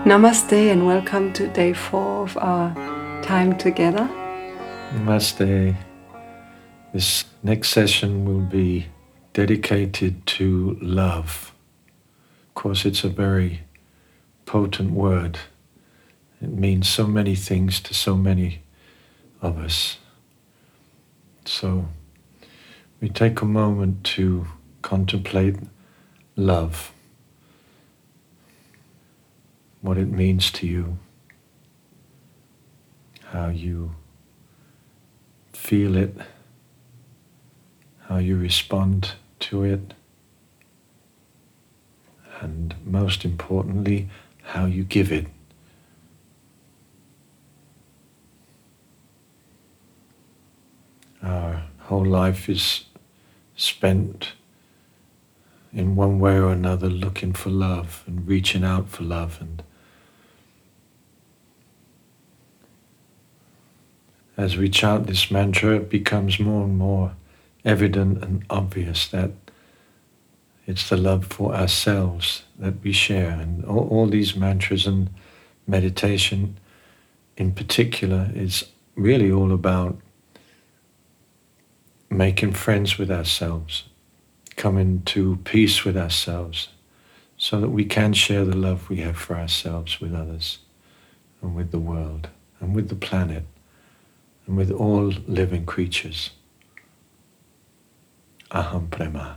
Namaste and welcome to day 4 of our time together. Namaste. This next session will be dedicated to love. Of course, it's a very potent word. It means so many things to so many of us. So we take a moment to contemplate love, what it means to you, how you feel it, how you respond to it, and most importantly, how you give it. Our whole life is spent in one way or another looking for love and reaching out for love, and as we chant this mantra, it becomes more and more evident and obvious that it's the love for ourselves that we share. And all these mantras and meditation in particular is really all about making friends with ourselves, coming to peace with ourselves, so that we can share the love we have for ourselves with others and with the world and with the planet and with all living creatures. Aham Prema.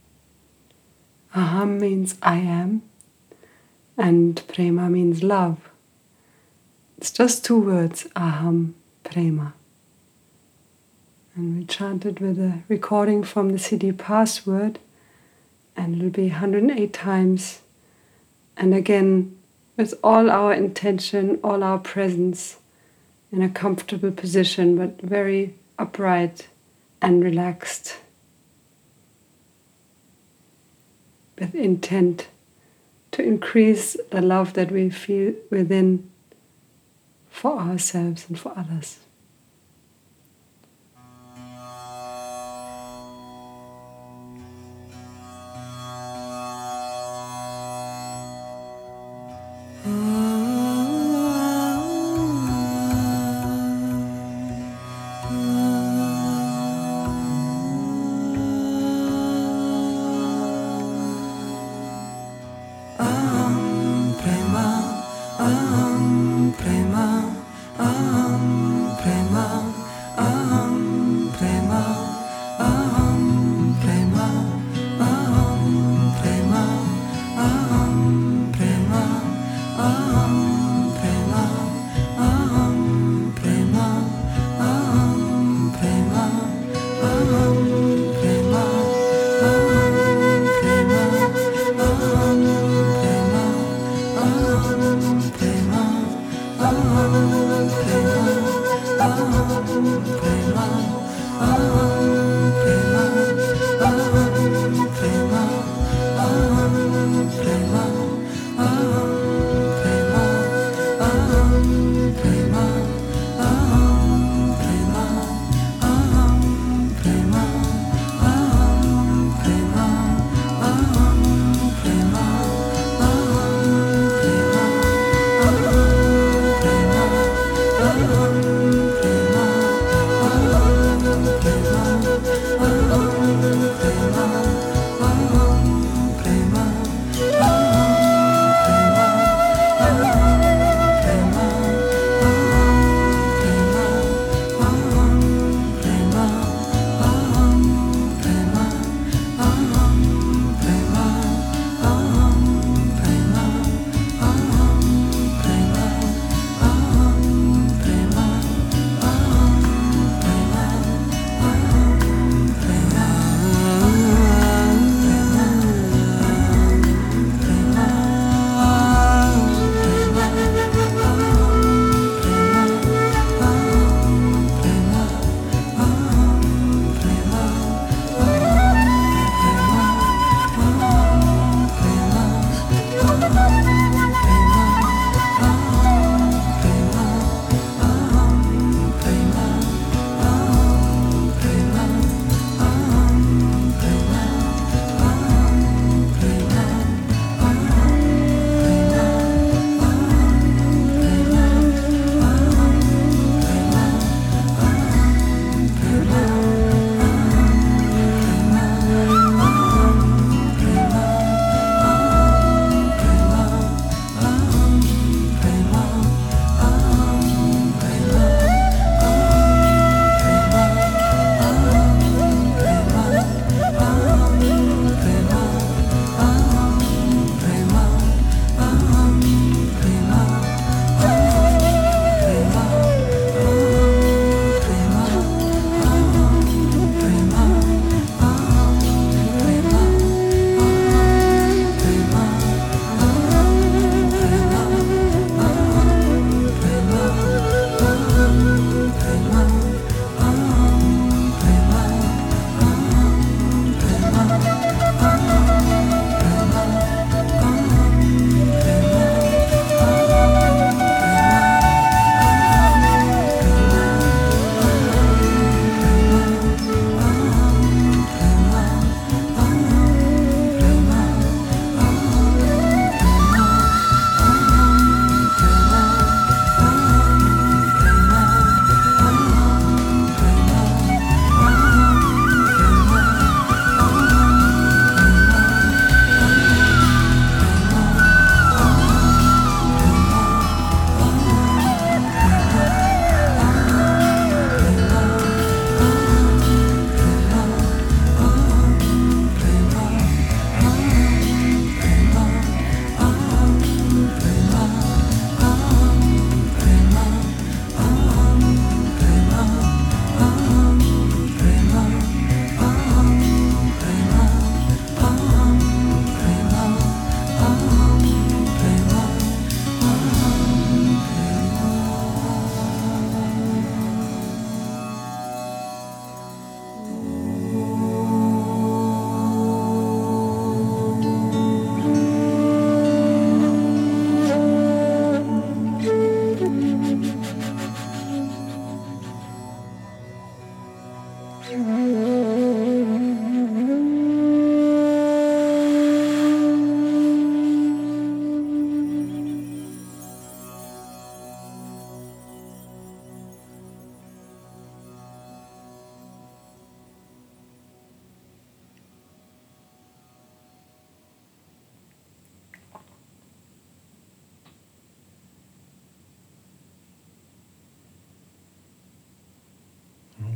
Aham means I am, and prema means love. It's just 2 words, aham, prema. And we chanted with a recording from the CD password, and it'll be 108 times. And again, with all our intention, all our presence, in a comfortable position, but very upright and relaxed, with intent to increase the love that we feel within for ourselves and for others. Aham prema, aham prema, aham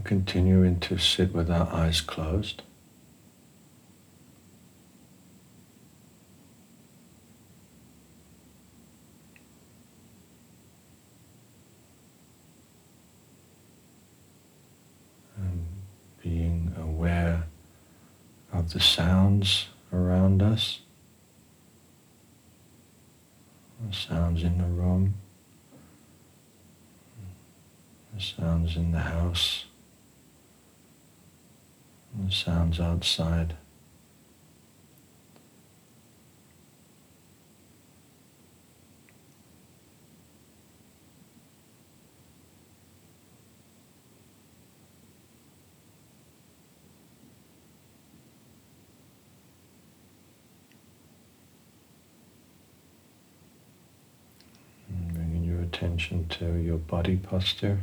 Continuing to sit with our eyes closed. And being aware of the sounds around us, the sounds in the room, the sounds in the house, the sounds outside. And bringing your attention to your body posture.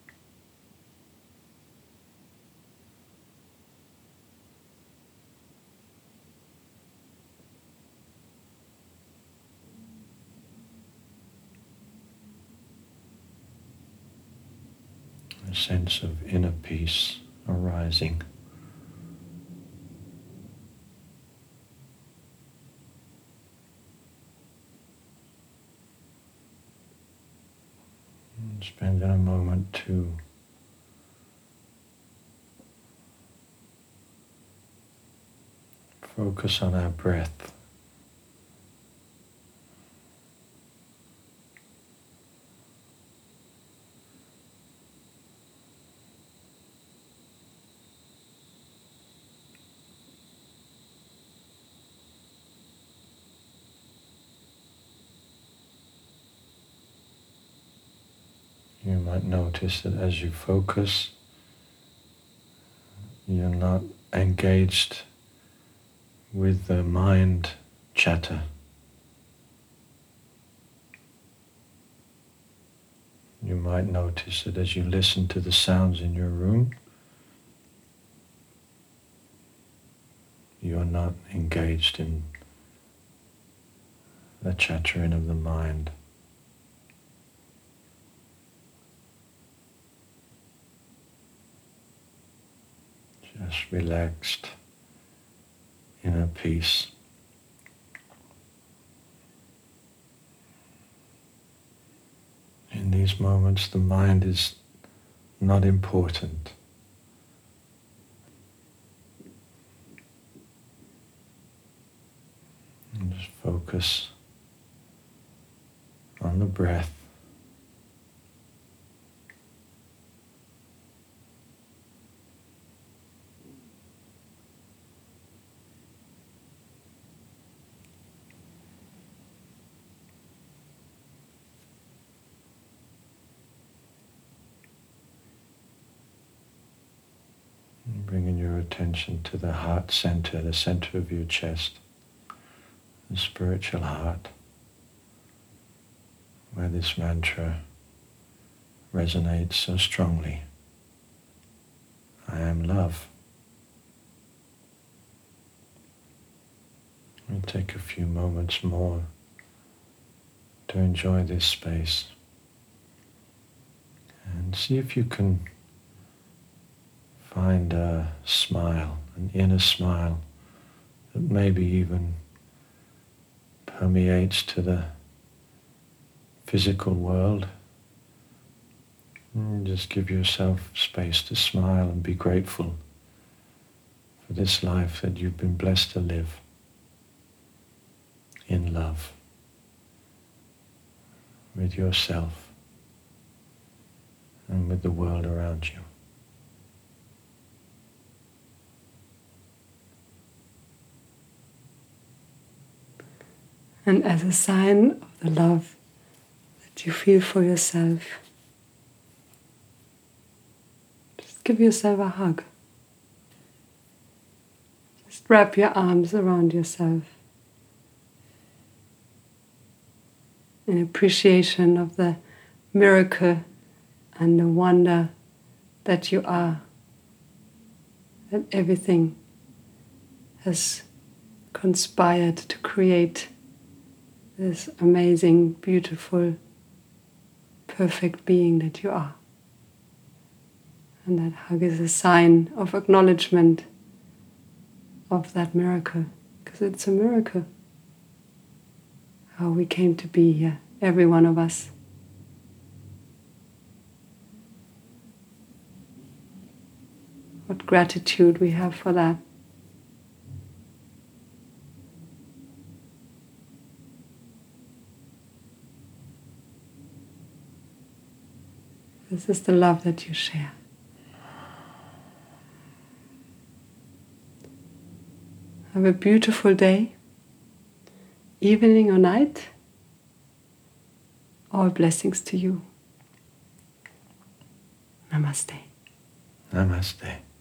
A sense of inner peace arising. And spending a moment to focus on our breath. You might notice that as you focus, you're not engaged with the mind chatter. You might notice that as you listen to the sounds in your room, you're not engaged in the chattering of the mind. Just relaxed, inner peace. In these moments, the mind is not important. And just focus on the breath. And bringing your attention to the heart center, the center of your chest, the spiritual heart, where this mantra resonates so strongly. I am love. We'll take a few moments more to enjoy this space and see if you can find a smile, an inner smile that maybe even permeates to the physical world. And just give yourself space to smile and be grateful for this life that you've been blessed to live in love with yourself and with the world around you. And as a sign of the love that you feel for yourself, just give yourself a hug. Just wrap your arms around yourself in appreciation of the miracle and the wonder that you are, that everything has conspired to create this amazing, beautiful, perfect being that you are. And that hug is a sign of acknowledgement of that miracle, because it's a miracle how we came to be here, every one of us. What gratitude we have for that. This is the love that you share. Have a beautiful day, evening or night. All blessings to you. Namaste. Namaste.